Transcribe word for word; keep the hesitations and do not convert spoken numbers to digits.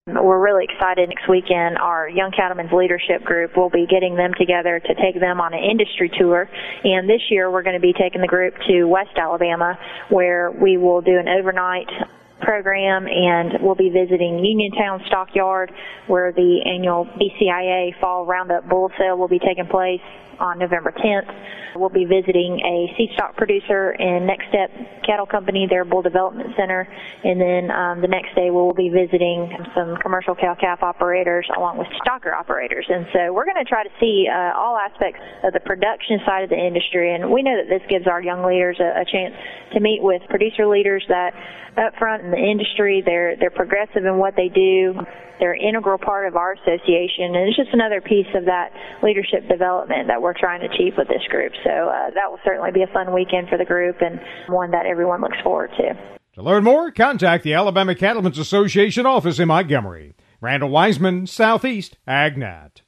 We're really excited. Next weekend, our Young Cattlemen's Leadership Group will be getting them together to take them on an industry tour. And this year, we're going to be taking the group to West Alabama, where we will do an overnight program, and we'll be visiting Uniontown Stockyard, where the annual B C I A Fall Roundup Bull Sale will be taking place on November tenth. We'll be visiting a seed stock producer in Next Step Cattle Company, their Bull Development Center, and then um, the next day we'll be visiting some commercial cow-calf operators along with stocker operators. And so we're going to try to see uh, all aspects of the production side of the industry, and we know that this gives our young leaders a, a chance to meet with producer leaders that up front in the industry, they're they're progressive in what they do. They're an integral part of our association, and it's just another piece of that leadership development that we're trying to achieve with this group. So uh, that will certainly be a fun weekend for the group and one that everyone looks forward to. To learn more, contact the Alabama Cattlemen's Association office in Montgomery. Randall Wiseman, Southeast AgNet.